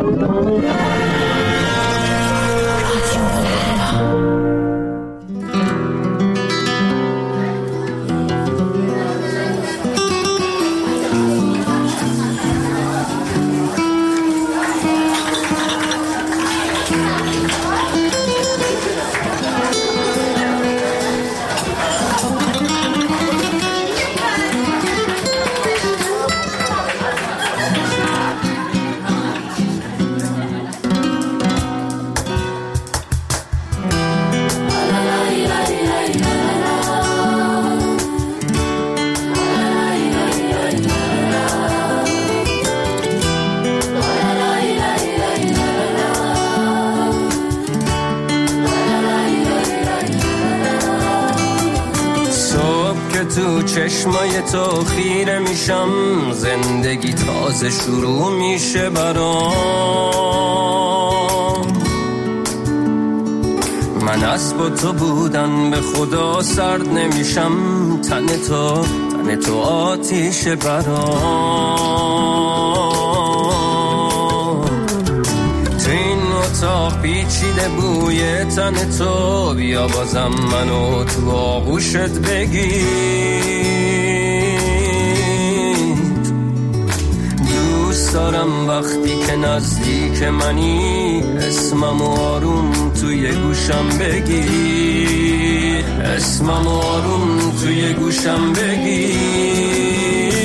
تو چشمای تو خیره میشم، زندگی تازه شروع میشه برام. من اسب تو بودن به خدا سرد نمیشم، تن تو آتیش برام. تو این اتاق پیچیده بوی تن تو، بیا بازم منو تو آغوشت بگیر. دوست دارم وقتی که نزدیک منی، اسمم آروم توی گوشم بگیر، اسمم آروم توی گوشم بگیر.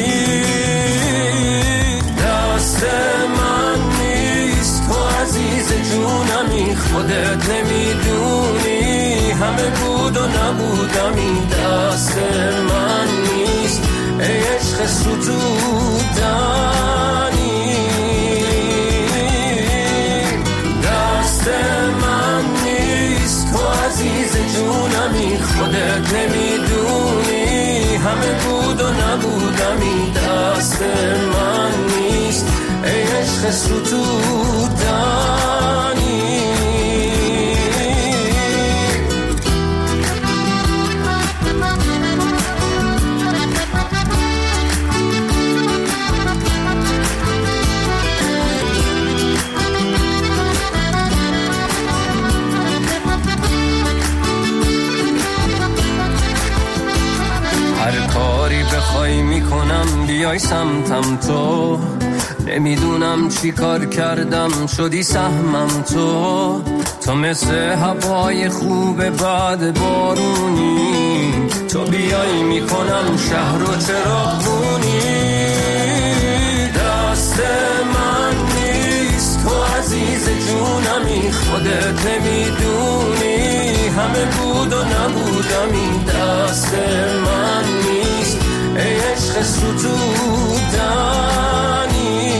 دست من نیست تو عزیز جونمی، خودت نمیدونی همه بود و نبودمی. دست من نیست ای عشق ستودنی، دست من نیست تو عزیز جونمی، خودت نمیدونی همه بود و نبودمی. دست من نیست ای عشق ستودنی. هر کاری بخوای میکنم بیای سمتم تو، نمیدونم چی کار کردم شدی سهمم تو. تو مثل هوای خوب بعد بارونی، تو بیای میکنم شهر و چراغونی. دست من نیست تو عزیز جونمی، خودت نمیدونی همه بود و نبودمی. دست من نیست ای عشق ستودنی،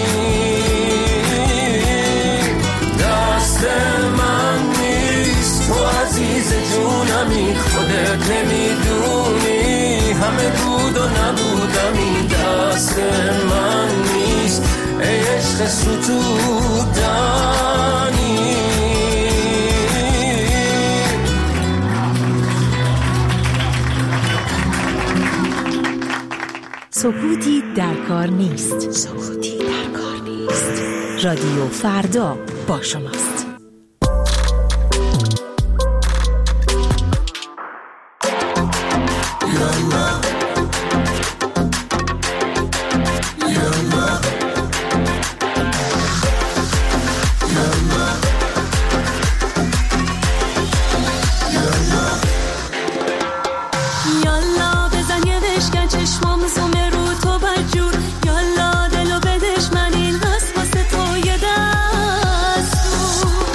دست من نیست تو عزیز جونمی، خودت نمیدونی همه بود و نبودمی. دست من نیست ای عشق ستودنی. سکوتی در کار نیست، سکوتی در کار نیست. رادیو فردا با شماست. یالا دلو بدش من این هست واسه تو یه دست.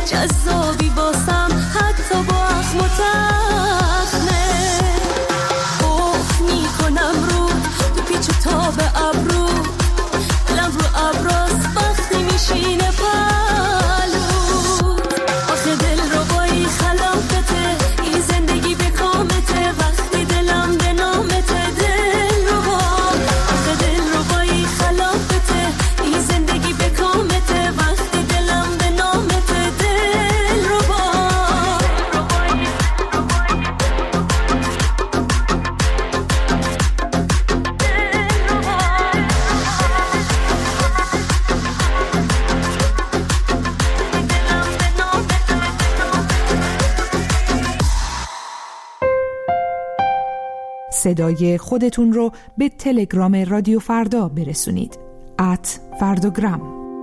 جذابی واسم حتی با اخم و تخمه. اوه میکنم رو تو پیچ و تاب ابرو، دلم رو ابراز وقتی میشینه پلو. آخه دل رو بایی خلافته، این زندگی به کامته، وقتی دلم به نامته. دل رو با آخه دل رو بایی خلافته، این زندگی به کامته، وقتی دلم به نامته. دل رو با صدای خودتون رو به تلگرام رادیو فردا برسونید. @فرداگرام.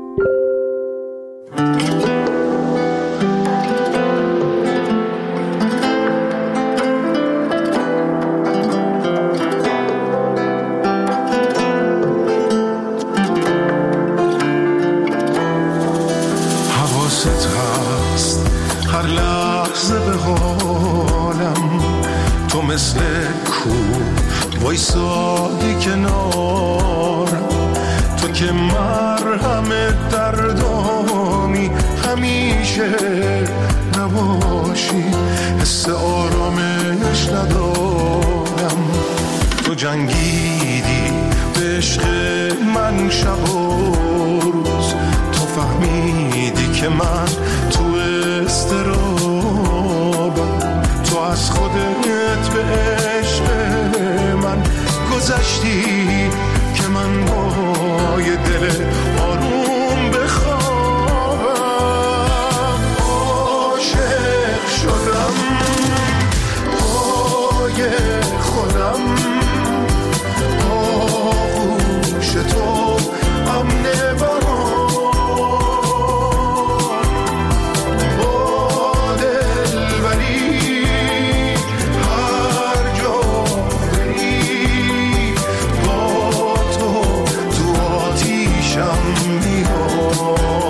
حواست هست هر لحظه به حالم، تو مثل کو وایسادی کنارم، تو که مرهم دردانی همیشه نباشی، حس آرامش ندارم. تو جنگیدی به عشق من شب و روز، تو فهمیدی که من تو اضطرابم، تو از خودت به عشق من گذشتی که من با یه دل آروم بخوابم. عاشق شدم پای خودم، آغوش تو امن برام، با دلبری هر جا بری، با تو تو آتیشم میام.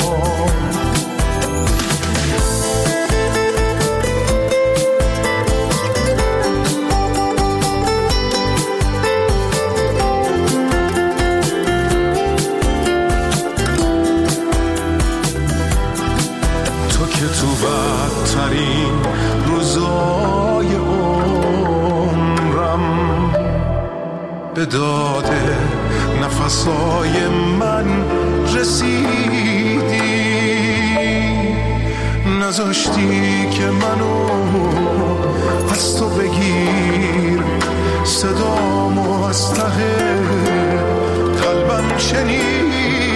تو بدترین روزای عمرم به داد نفسای من رسیدی، نذاشتی که منو از تو بگیر، صدامو از ته قلبم شنیدی.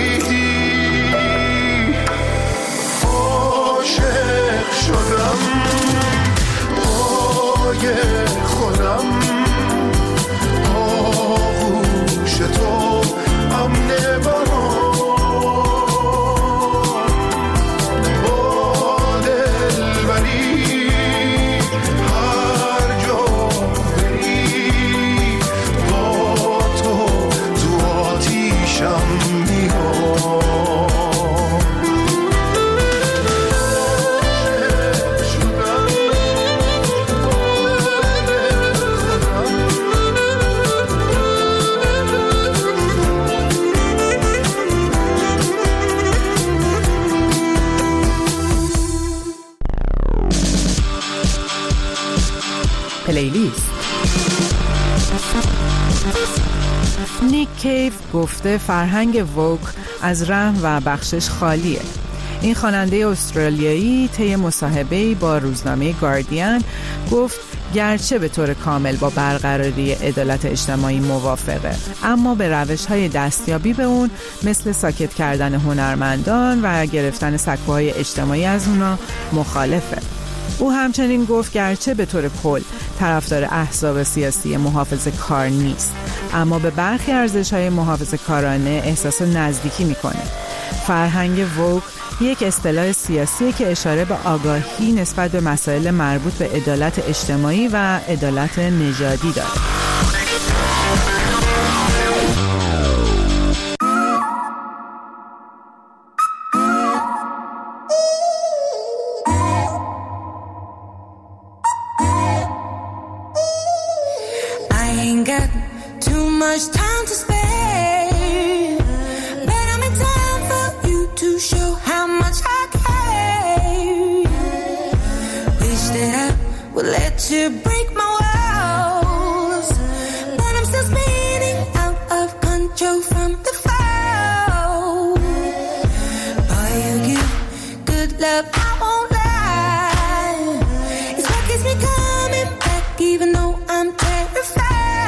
شدم پای خودم، آغوش تو امن برام، با دلبری هر جا بری، با تو تو آتیشم میام. پلیلیست. نیک کیو گفته فرهنگ ووک از رحم و بخشش خالیه. این خواننده استرالیایی طی مصاحبه‌ای با روزنامه گاردین گفت گرچه به طور کامل با برقراری عدالت اجتماعی موافقه، اما به روش‌های دستیابی به اون مثل ساکت کردن هنرمندان و گرفتن سکوهای اجتماعی از اونا مخالفه. او همچنین گفت گرچه به طور کل طرفدار احزاب سیاسی محافظه کار نیست، اما به برخی ارزش‌های محافظه کارانه احساس نزدیکی میکنه. فرهنگ ووک یک اصطلاح سیاسی که اشاره به آگاهی نسبت به مسائل مربوط به عدالت اجتماعی و عدالت نژادی داره. got too much time to spare, but I'm in time for you to show how much I care. Wish that I would let you break my walls, but I'm still spinning out of control from the fall. Boy, you give good love, I won't lie. It's what keeps me coming back, even though I'm terrified.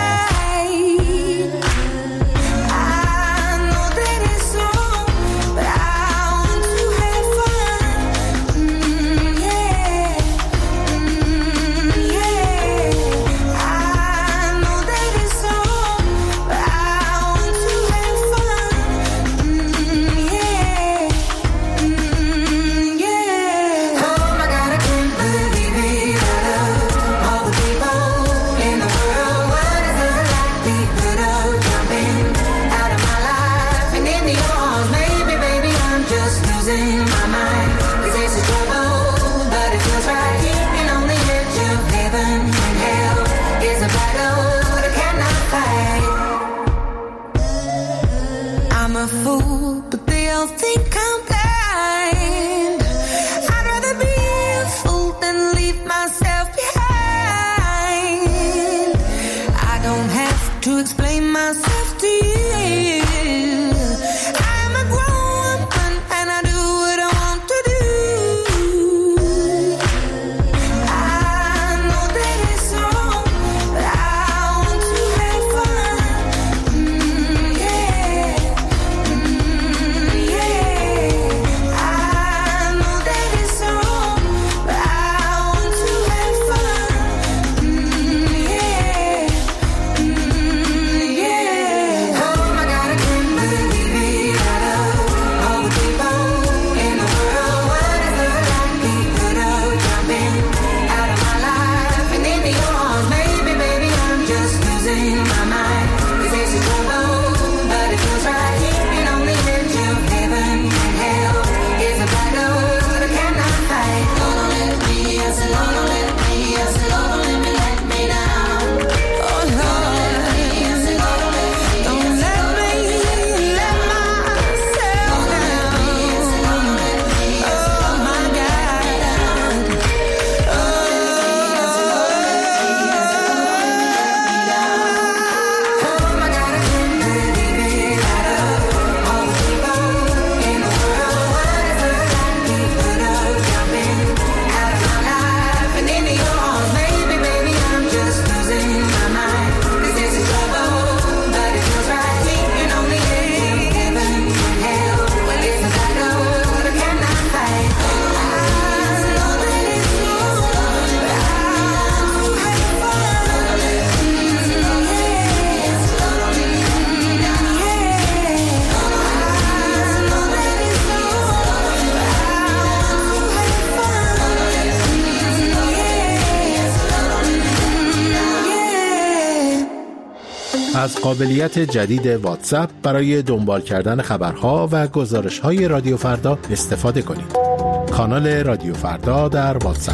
از قابلیت جدید واتساپ برای دنبال کردن خبرها و گزارش‌های رادیو فردا استفاده کنید. کانال رادیو فردا در واتساپ.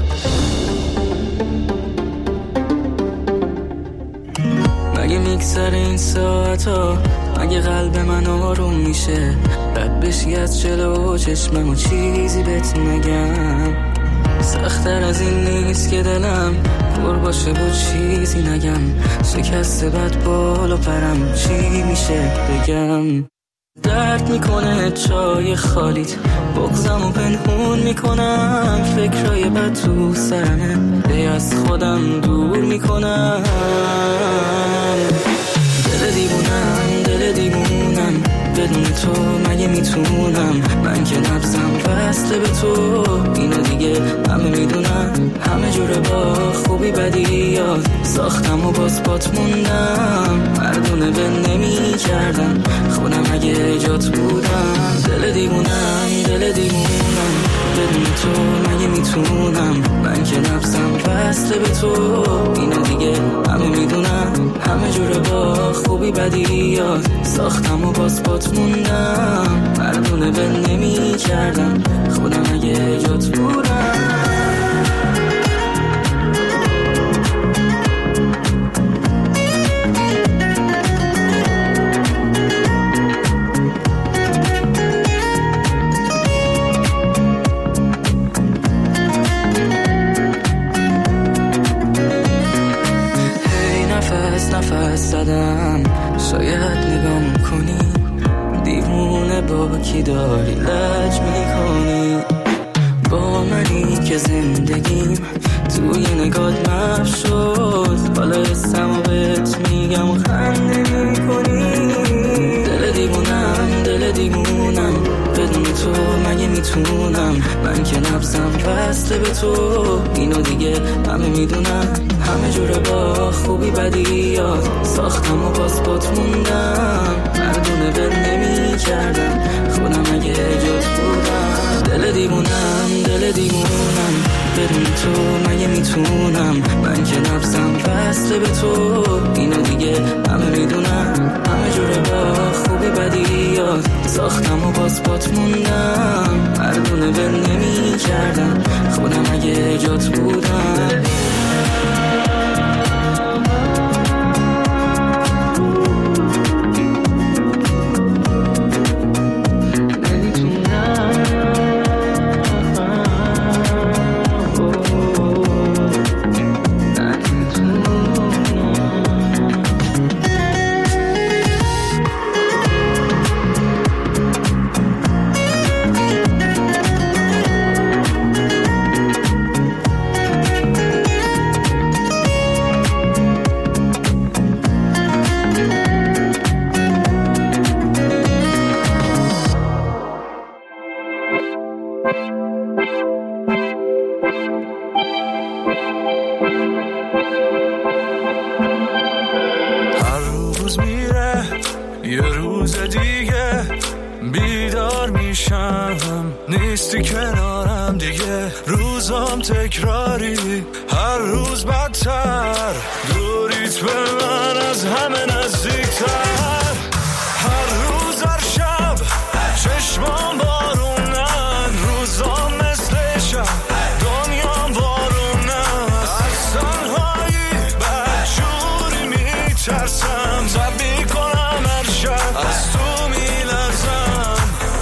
مگه میگذر این ساعتا، مگه قلب من آروم میشه، رد بشی از جلو چشمم و چیزی بهت نگم. سخت‌تر از این نیست که دلم پر باشه و چیزی نگم، شکسته بد بال و پرم چی میشه بگم. درد میکنه چای خالیت، بغضم و پنهون میکنم، فکرای بد تو سرمه دی از خودم دور میکنم. دل دیوونم بدون تو مگه میتونم، من که نبضم بسته به تو، اینو دیگه همه میدونم. همه جوره با خوبی بدی یاد ساختم و باز بات موندم، مردونه به نمی کردم خودم اگه جات بودم. دل دیوونم بدون تو مگه میتونم، من که نبضم بسته به تو، اینو دیگه همه میدونم. همه جوره با خوبی بدی یاد ساختم و باز بات موندم، مردونه به نمی کردم خودم اگه جات بودم. یکی داری لج میکنی با منی که زندگیم توی نگات محو شد. حالا اسمو بهت میگم و خنده میکنی. دل دیوونم بدون تو مگه میتونم. من که نبضم بسته به تو اینو دیگه همه میدونم. همه جوره با خوبی بدیات ساختم و باز بات موندم. مردونه بل نمی کردم خودم اگه جات بودم. دل دیوونم بدون تو مگه میتونم. من که نبضم بسته به تو اینو دیگه همه میدونم. همه جوره با خوبی بدیات ساختم و باز بات موندم. مردونه بل نمی کردم خودم اگه جات بودم. نیستی کنارم دیگه روزام تکراری هر روز بدتر. دوریت به من از همه نزدیکتر. هر روز هر شب چشمام بارونن. روزام مثل شب دنیام بارونن. از تنهایی بدجوری میترسم. زبی کنم هر شب از تو میلرزم.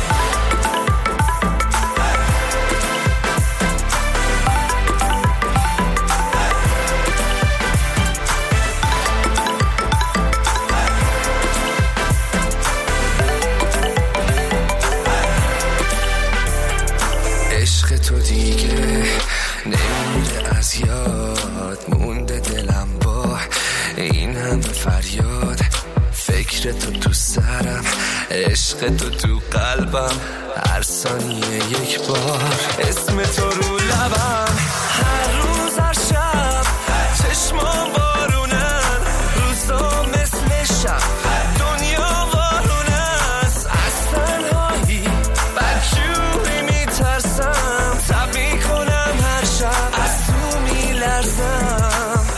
تو دیگه نمیره از یاد. مونده دلم با این همه فریاد. فکر تو سرم عشق تو قلبم. هر ثانیه یک بار اسم تو رو لبم. هر روز هر شب چشمام بارونن. روزا مثل شب دنیا بارونه است. از تنهایی بدجوری میترسم. زبی کنم هر شب از تو میلرزم.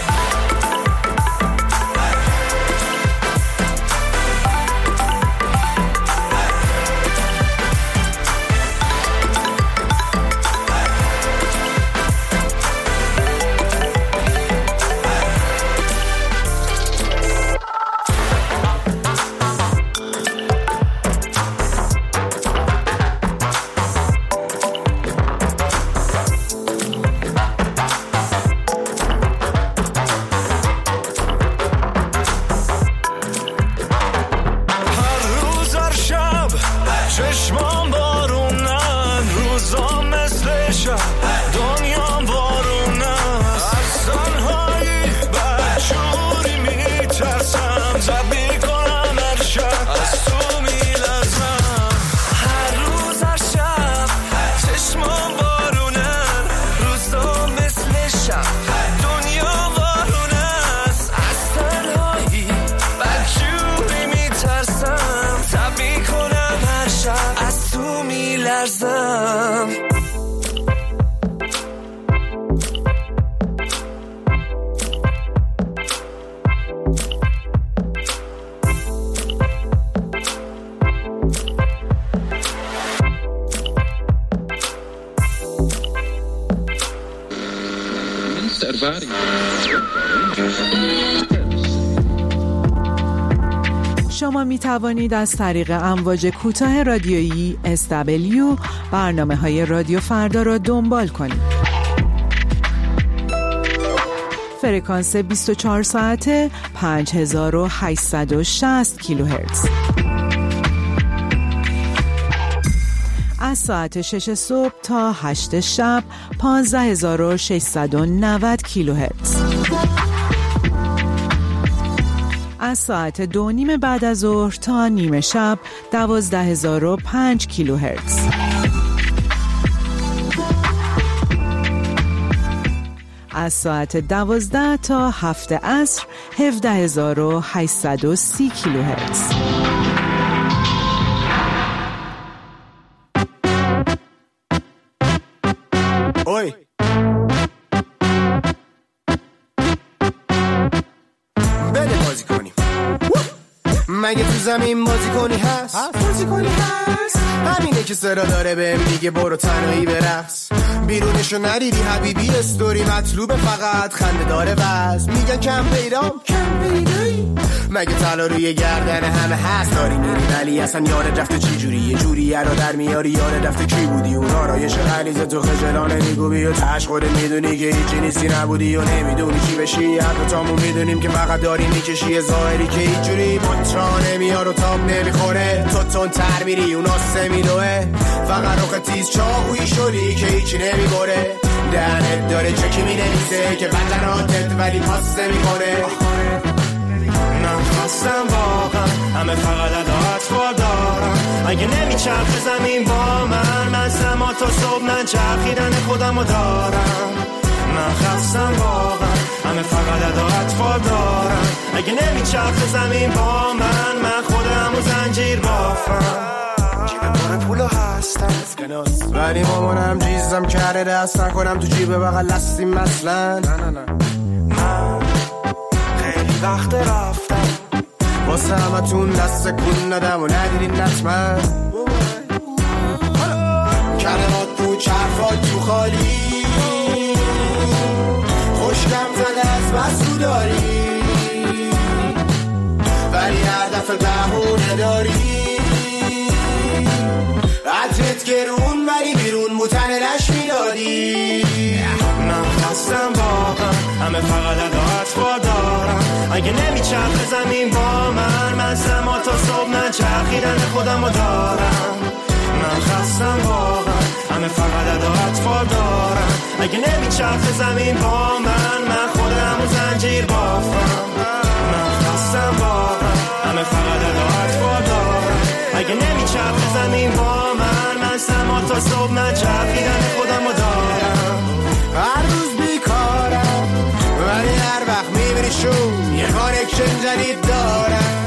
چشمام بارونن. روزا مثل شب دنیام بارونه است. از تنهایی بدجوری میترسم. زبی کنم هر شب از تو میلرزم. هر روز هر شب چشمام بارونن. روزا مثل شب دنیا بارونه است. از تنهایی بدجوری میترسم. زبی کنم هر شب از تو میلرزم. شما می توانید از طریق امواج کوتاه رادیویی SW برنامه‌های رادیو فردا را دنبال کنید. فرکانس 24 ساعته 5860 کیلوهرتز. از ساعت 6 صبح تا 8 شب 15690 کیلوهرتز. از ساعت 2:30 بعد از ظهر تا نیمه شب 12005 کیلوهرتز. از ساعت 12 تا 7 عصر 17830 کیلوهرتز. اوی بده بازی کنیم. مگه تو زمین بازی کنی هست؟ بازی کنی هست؟ همینه که صدا داره بهم میگه برو تنهایی برقص. بیرونشو ندیدی حبیبی استوری مطلوب فقط خنده داره وز. میگن کم پیدام کم پیدایی. مگه طلا روی گردن همه هست داری میری ولی اصلا یاد رفته چی جوری یه جوری رو در میاری یاد رفته کی بودی اون آرایش غلیظ تو خجلانه میگوبی و تش خودت میدونی که هیچی نیستی نبودی و نمیدونی چی بشی. هر دوتامون میدونیم که فقط داری میکشی ظاهری که هیچ جوری مطرا نمیاد و تاب نمیخوره. تو تون تر میری اون آسه میدوه فقط روخ تیز چاقویی شدی که هیچی نمیبره. دهنت داره چکی مینویسه که قطراتت ولی پاس نمیکنه. من خواستم واقعا همه فقط اطفال دارم. اگه نمیچرخه زمین با من سما تا صبح من چرخیدن خودمو دارم. من خواستم واقعا همه فقط اطفال دارم. اگه نمیچرخه زمین با من خودمو زنجیر بافم. جیب پر پولو هستم ولی مامانم جیزم کرده دست نکنم تو جیب بغل هستیم مثلا. نه من خیلی وقت رفتم واسه همتون دست کن ندم و ندیدین نتمن. کلمات تو چرفات تو خالی خوشگم زده از بسو داری ولی هر دفعه بهونه داری. عطرت گرون ولی بیرون بوتن لش میدادی. من خواستم واقعا همه فقط اطفال دارم. اگه نمیچرخه زمین با من سما تا صبح من چرخیدن خودمو دارم. من خواستم واقعا همه فقط اطفال دارم. اگه نمیچرخه زمین با من خودمو زنجیر بافم. من خواستم واقعا همه فقط اطفال دارم. اگه نمیچرخه زمین با من سما تا صبح من چرخیدن خودمو دارم. هر روز بیکارم ولی هر وقت میبینی شون یه کانکشن جدید دارم.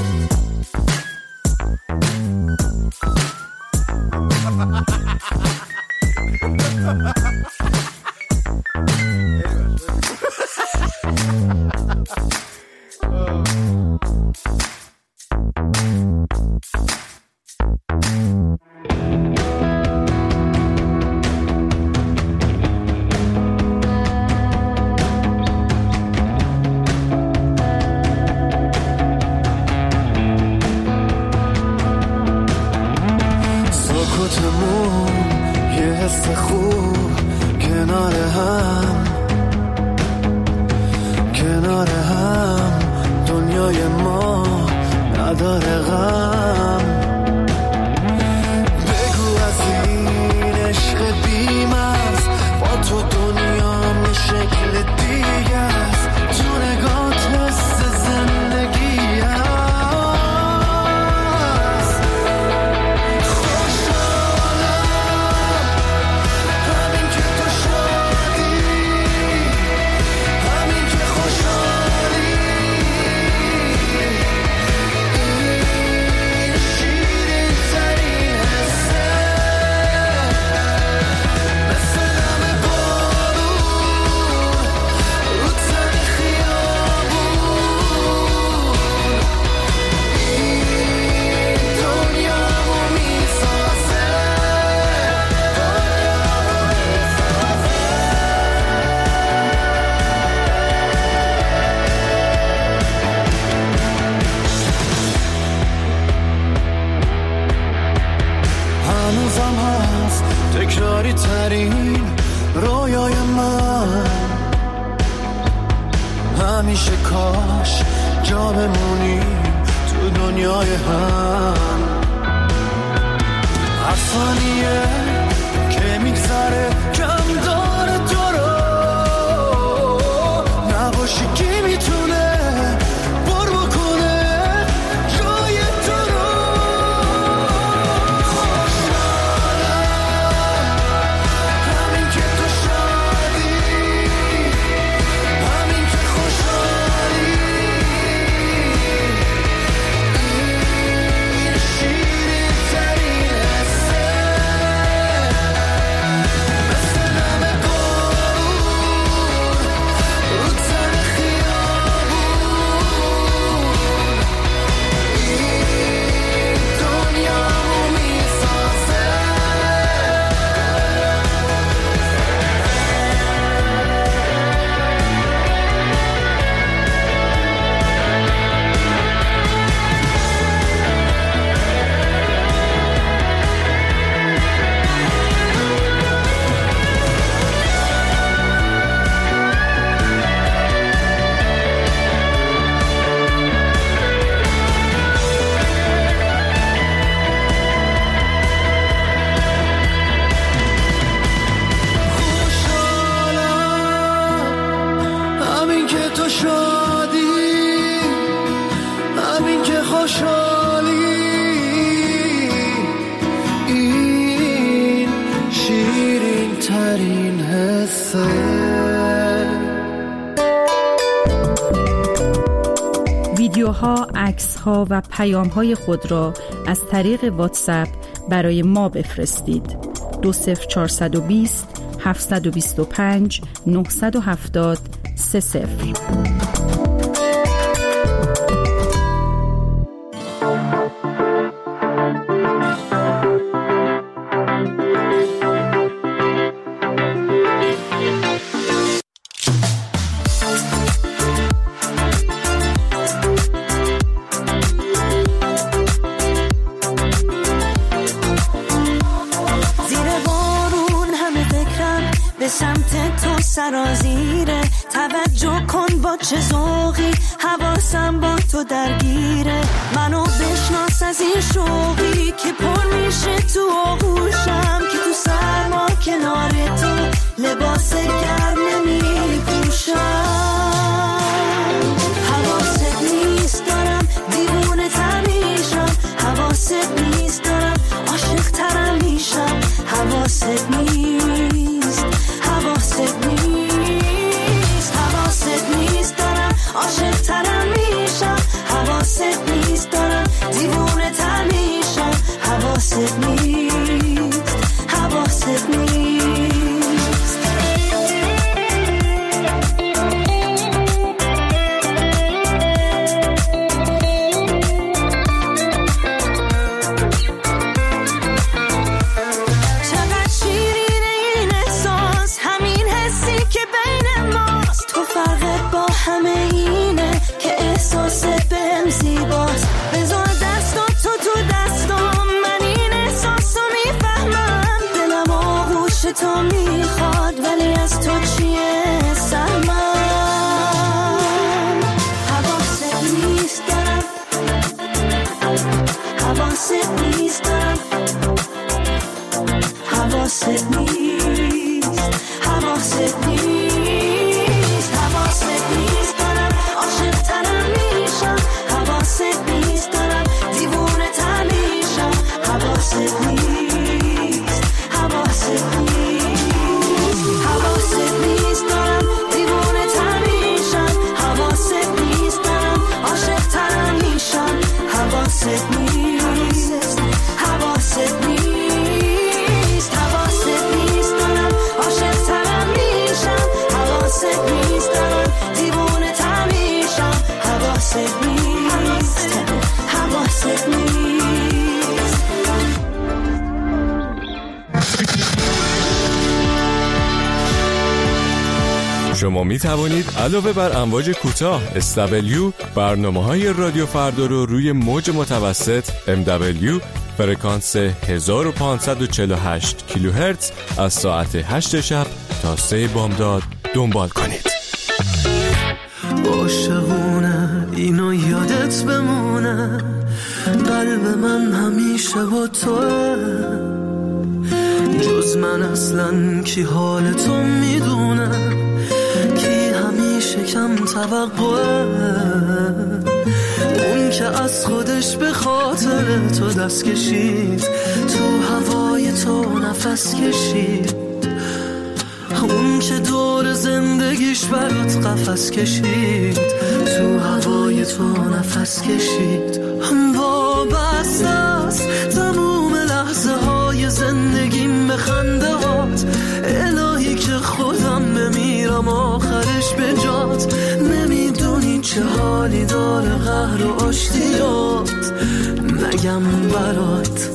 تکراری ترین رویای من همیشه کاش جا بمونی تو دنیای هم. هر ثانیه نره کم داره تو رو نباشی کی میتونه بر بکنه جای تو رو خوشحالم همین که تو شادی همین که خوشحالی این شیرین ترین حسه مثل نم بارون رو تن خیابون این دنیامو میسازه همین که تو شادی همین که خوشحالی این شیرین ترین حسه ویدیوها، عکس‌ها و پیام‌های خود را از طریق واتساپ برای ما بفرستید. 20420 725 970 30. زیر بارون همه فکرم به سمت تو سرازیره توجه کن با چه ذوقی حواسم با تو درگیره منو بشناس از این شوقی که پر میشه تو آغوشم که تو سرما کنار تو لباس گرم نمیپوشم حواست نیست دارم دیوونه تر میشم حواست نیست دارم عاشق ترم میشم حواست نیست حواست نیست حواست نیست دارم عاشق ترم میشم حواست نیست دارم دیوونه تر میشم حواست نیست حواست نیست چقدر شیرینه این احساس همین حسی که بین ماست تو فرقت با همه اینه که احساست بهم زیباست بذار دستم تو دستم من این احساسو میفهمم دلم آغوش تو میخواد ولی از تو چیه سرمم حواست نیست دارم حواست نیست دارم حواست نیست حواست نیست حواست نیست دارم عاشق ترم میشم حواست نیست دارم دیوونه تر میشم حواست نیست حواست نیست حواست نیست دارم دیوونه تر میشم حواست نیست دارم عاشق ترم میشم حواست نیست حواست نیست حواست نیست دارم عاشق ترم میشم حواست نیست دارم دیوونه تر میشم حواست نیست حواست نیست شما می توانید علاوه بر امواج کوتاه SW برنامه‌های رادیو فردا رو روی موج متوسط MW فرکانس 1548 کیلوهرتز از ساعت 8 شب تا 3 بامداد دنبال کنید. عاشقونه اینو یادت بمونه قلب من همیشه با توه جز من اصلا کی حال تو میدونه، کی همیشه کم توقعه، اون که از خودش به خاطر تو دست کشید، تو هوای تو نفس کشید، اون که دور زندگیش برات قفس کشید، تو هوای تو نفس کشید. وابسته است تموم لحظه های زندگیم به خنده هات، الهی که خودم بمیرم آخرش به جات، نمیدونی چه حالی داره قهر و آشتیات، نگم برات.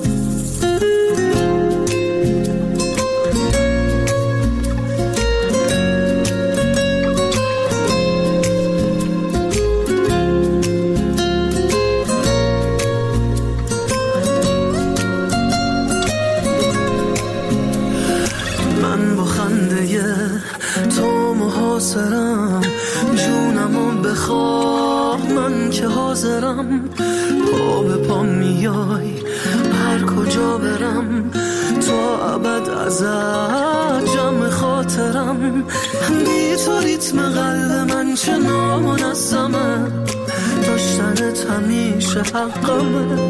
جونمو بخواه من که حاضرم، پا به پا میای هر کجا برم، تا ابد ازت جمع خاطرم، بی تو ریتم قلب من چه نامنظمه، داشتنت همیشه حقمه،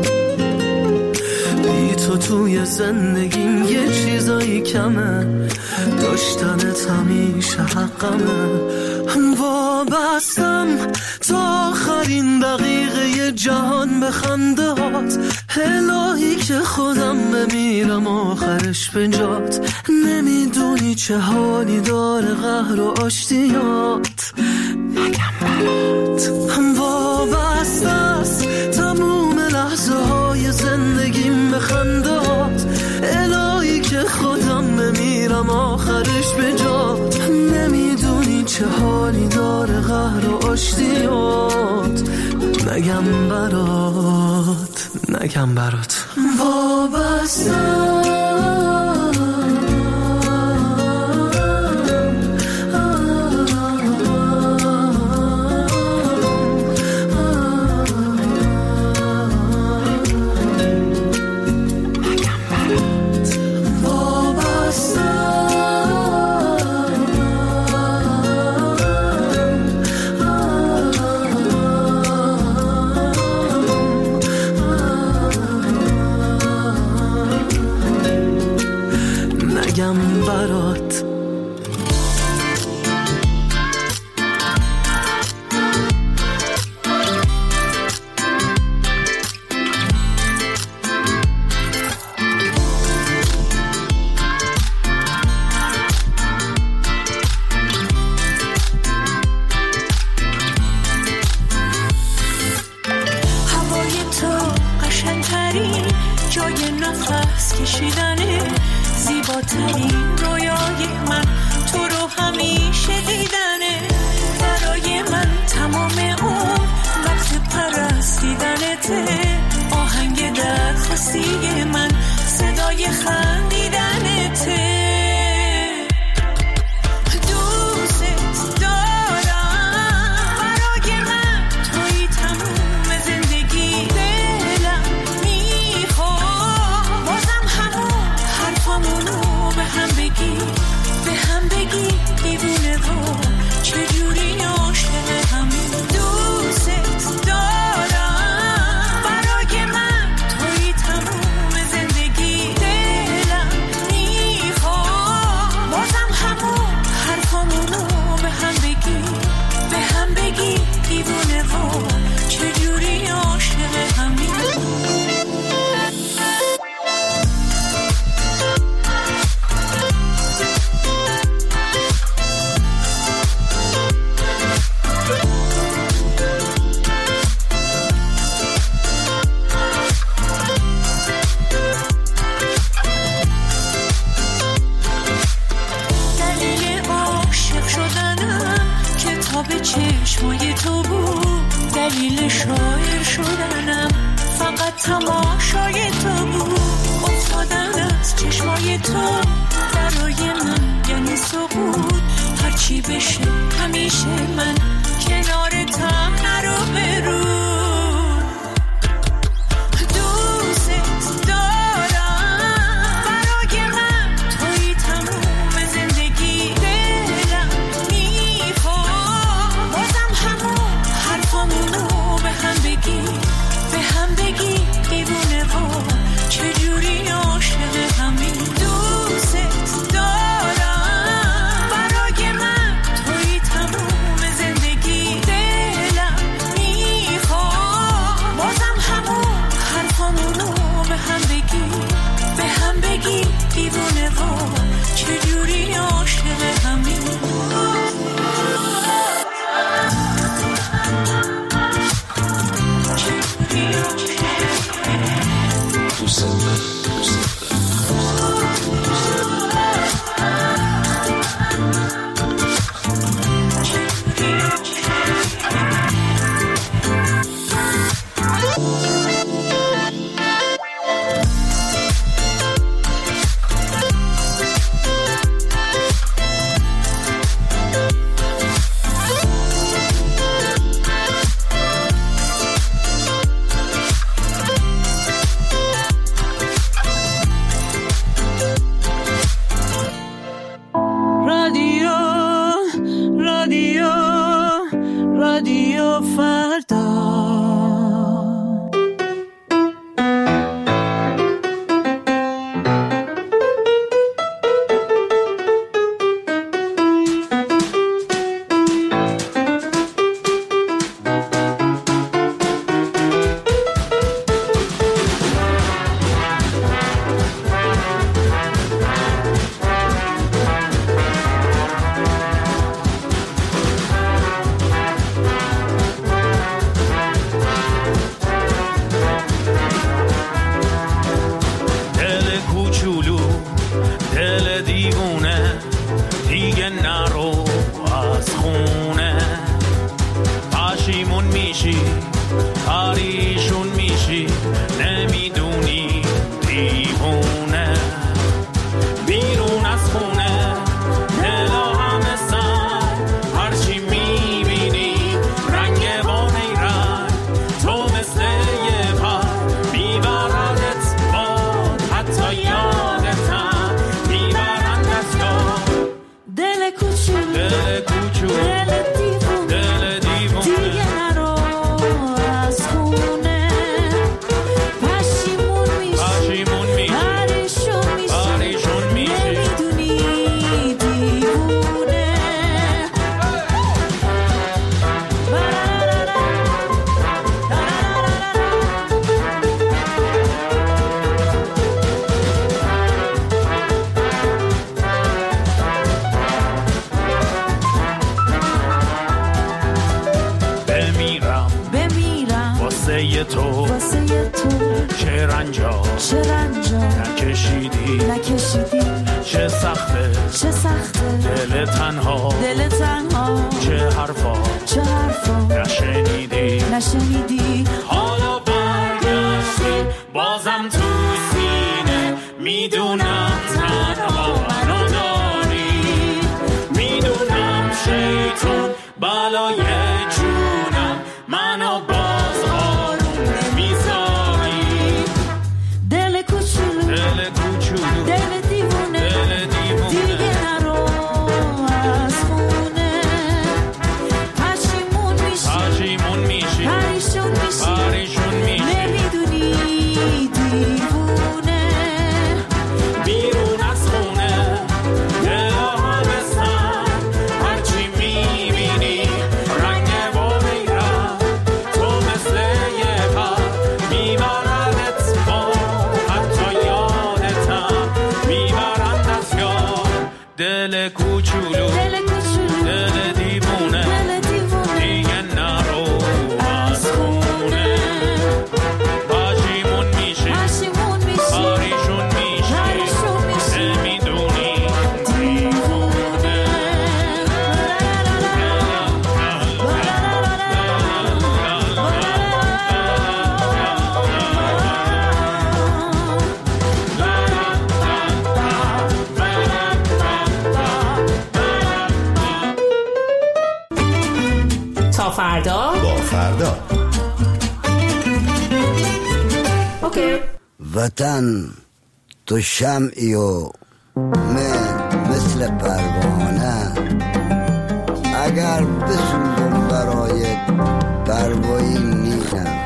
بی تو توی زندگیم یه چیزایی کمه، داشتنت همیشه حقمه. وابستم تا آخرین دقیقه جهان به خنده هات، الهی که خودم بمیرم آخرش به جات، نمیدونی چه حالی داره قهر و آشتیات، نگم برات. وابسته است تموم لحظه های زندگیم به خنده هات، الهی که خودم بمیرم آخرش به جات، نمیدونی چه حالی داره قهر و آشتیات، نگم برات، نگم برات. وابستم برات. هوای تو قشنگترین جای نفس کشیدنه، زیباترین رویای من تو رو همیشه دیدنه، برای من تمام اون وقت پرستیدنته، آهنگ درخواستی من صدای خندیدنته، دوست دارم برای من توی تموم زندگی، دلم میخواد بازم همون حرفامونو به هم بگی دیوونه و چجوری عاشق همین، دوست دارم برای من توی تموم زندگی، دلم میخواد بازم همون حرفامونو به هم بگی دیوونه و چجوری عاشق همین. به چشمای تو بود، دلیل شاعر شدنم فقط تماشای تو بود، افتادن از چشمای تو برای من یعنی سقوط، هرچی بشه همیشه من کنارتم نرو برو، دوست دارم برای من میشی پریشون میشی نمیدونی دیوونه بیرون از خونه دلا همه سر هرچی میبینی رنگ بانه رنگ تو مثل یه پر میبردت باد حتی یادتم میبرندت یاد دل کوچولو دل دیوونه دل دیوونه دیگه نرو از خونه پشیمون میشی پریشون میشی نمیدونی دیوونه بمیرم واسه تو چه رنجا نکشیدی چه سخته دل تنها چه حرفا نشنیدی حالا برگشتی بازم تو سینه میدونم تنها منو داری میدونم شیطون بالای جونم منو باز آروم نمیذاری دل کوچولو دل دیوونه دیگه نرو از خونه پشیمون میشی پریشون میشی نمیدونی دیوونه بیرون از خونه دلا همه سر هرچی میبینی رنگ باری رنگ تو مثل یه پر میبردت باد حتی یادتم میبرندت یاد دل کوچولو دل دیوونه دیگه نرو از خونه پشیمون میشی پریشون میشی نمیدونی دیوونه تا فردا با فردا. اوکی. وطن تو شمعی و من مثل پروانه اگر بسوزم برای پروایی نیستم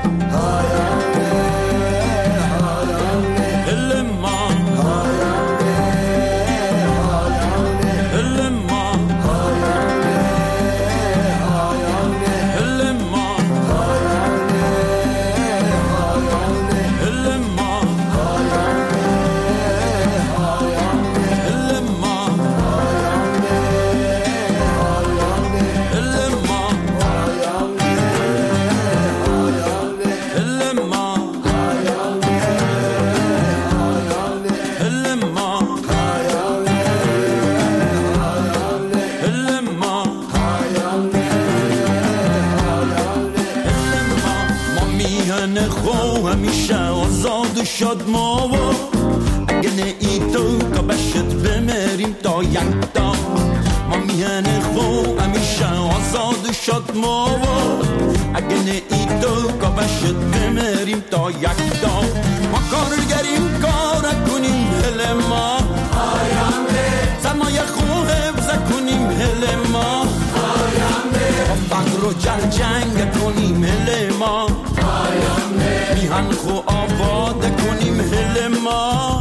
شد ما و اگه نه ای تو که بشت بمریم تا یک تا ما میهن خو همیشه آزاد شد ما و اگه نه ای تو که بشت بمریم تا یک تا ما کارگریم کار کنیم هل ما سرمایه خو حفظ کنیم هل ما با فقر و جنگ کنیم هل ما میهن خو آباد کنیم هل ما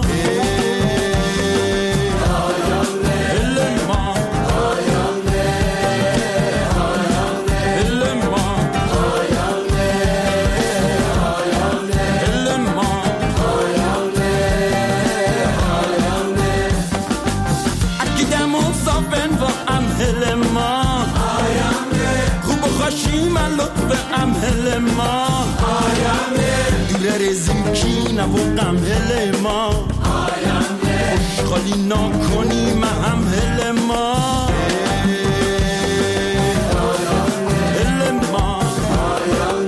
هل ما رزیم کی نبودم هل ما خوشخالی نکنیم هم هل ما هل ما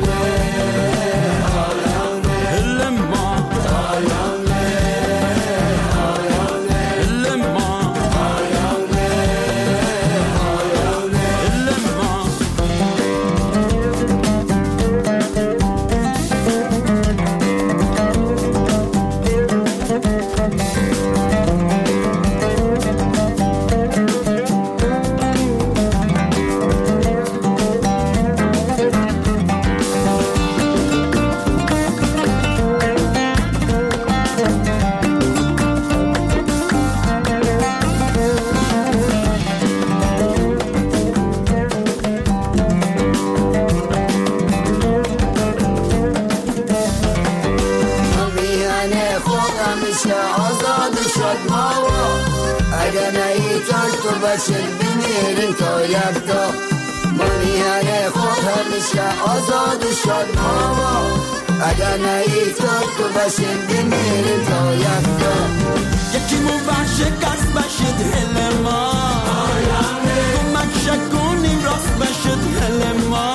یکتا ما میهن خود همیشه آزاد و شاد ماما اگر نیفتاد تو باشیم بمیریم تا یکتا یکی مو شکست بشه دل ما کمک شکنیم راست بشه دل ما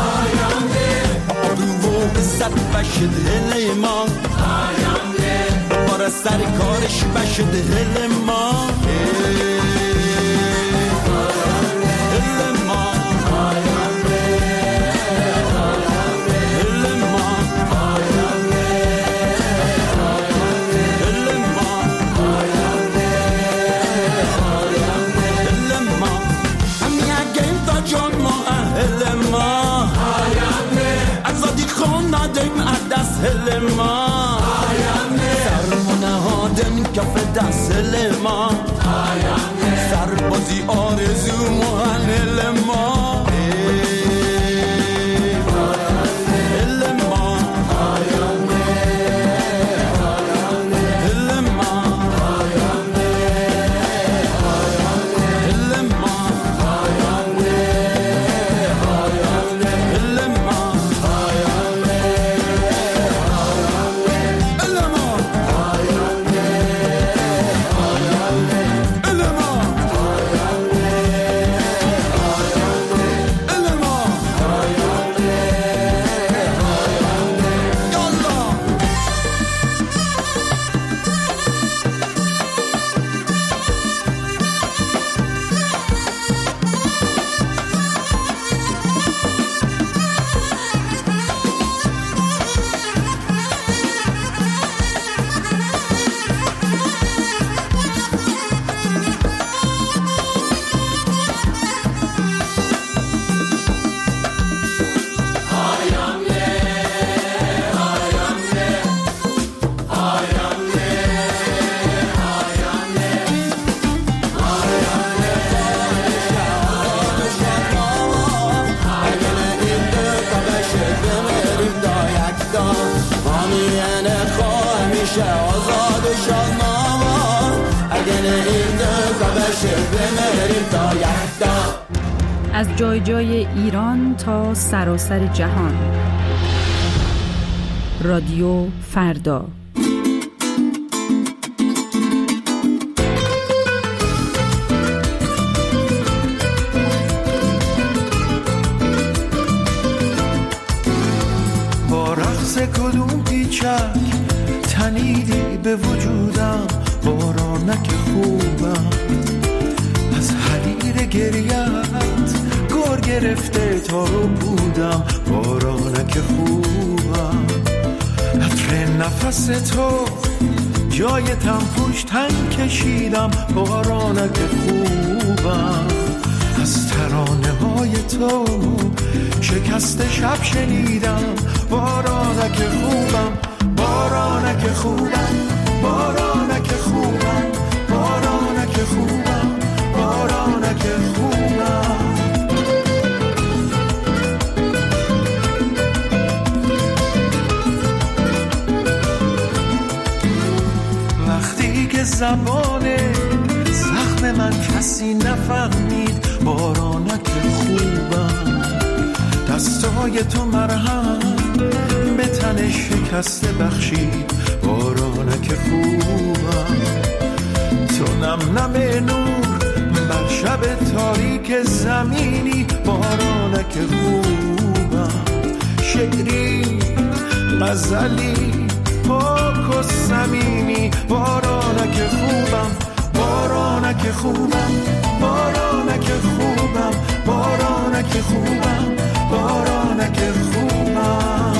آبرو و بزد بشه دل ما بار سر کارش بشه دل ما هل ما سرمونه هادن کف دست هل ما سربازی آرزو مهن هل ما از جای جای ایران تا سراسر جهان. رادیو فردا. با رقص کدوم پیچک تنیدی به وجودم، بارانک خوبم از حریر گریت گور گرفته تا رو بودم، بارانک خوبم عطر نفس تو جای تنفوش تن کشیدم، بارانک خوبم از ترانه های تو شکست شب شنیدم، بارانک خوبم بارانک خوبم بارانک خوبم بارانک خوبم بارانک خوبم. وقتی که زبان زخم من کسی نفهمید، بارانک خوبم دستای تو مرهم به تن شکسته بخشید، بارانک خوبم تو نم نم نور بر شب تاریک زمینی، بارانک خوبم شعری غزلی پاک و صمیمی، بارانک خوبم بارانک خوبم بارانک خوبم بارانک خوبم بارانک خوبم.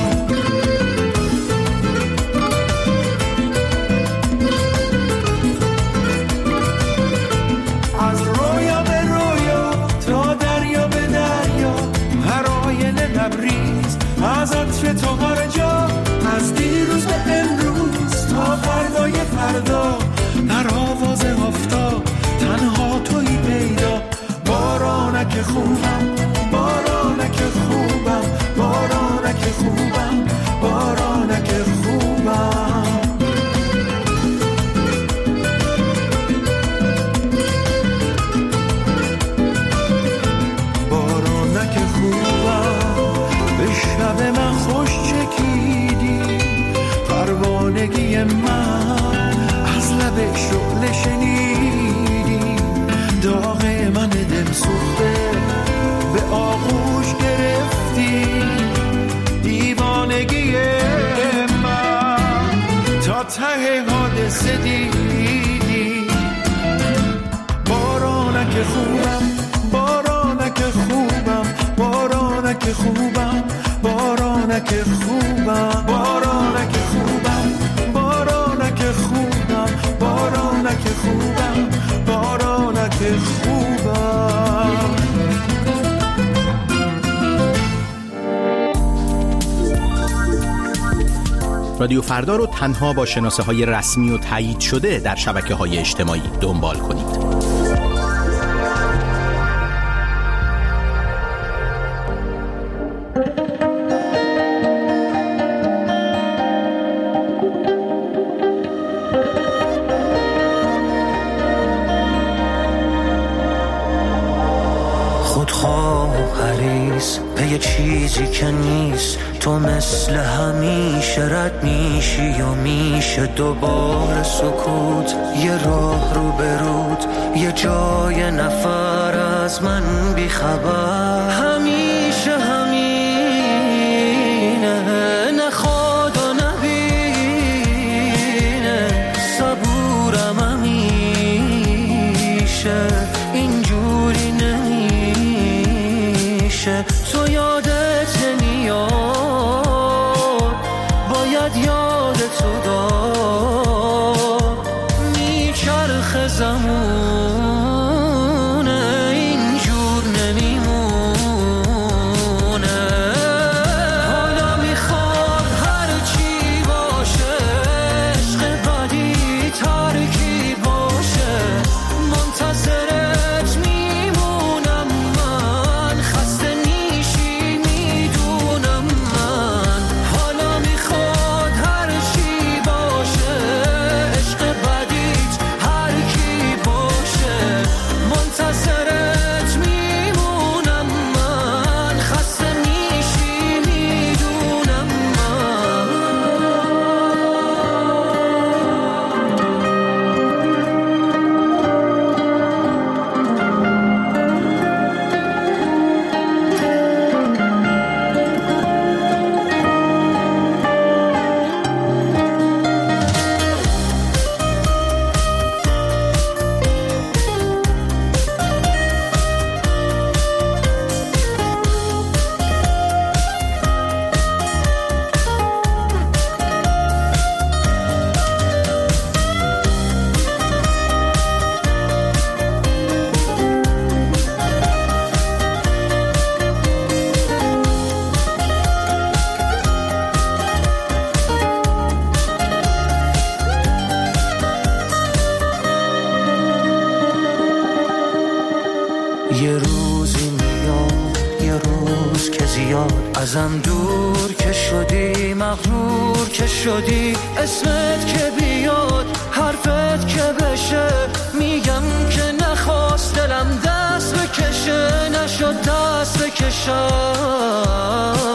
از رویا به رویا تا دریا به دریا، هر آینه لبریز از عطر تو هر جا، از دیروز به امروز تا فردای فردا، در آواز آفتاب تنها تویی پیدا، بارانک خوبم بارانک خوبم بارانک خوبم بارانک خوبم. من از لب شعله شنیدی داغ من دل سوخته به آغوش گرفتی دیوانگی من تا ته حادثه دیدی بارانک خوبم بارانک خوبم بارانک خوبم بارانک خوبم بارانک خوبم بارانک خوبم بارانک خوبم بارانک خوبم. رادیو فردا رو تنها با شناسه‌های رسمی و تایید شده در شبکه‌های اجتماعی دنبال کنید. خودخواه و حریص به یه چیزی که نیست تو مثل همیشه رد میشی و میشه دوباره سکوت یه راه رو برود یه جای نفر از من بیخبر همیشه همینه نخواد و نبینه صبورم همیشه اینجوری نمیشه تو یادت نمیاد باید یاد تو داد میچرخ زمونه اینجور نمیمونه حالا میخواد هر چی باشه عشق بدی ترکی باشه منتظرت میمونم من خسته نیشی میدونم من حالا میخواد هر چی باشه عشق بدیت هر کی باشه منتظرت میمونم من خسته نیشی میدونم یه روزی میاد یه روز که زیاد ازم دور که شدی مغرور که شدی اسمت که بیاد حرفت که بشه میگم که نخواست دلم دست بکشه نشد دست بکشم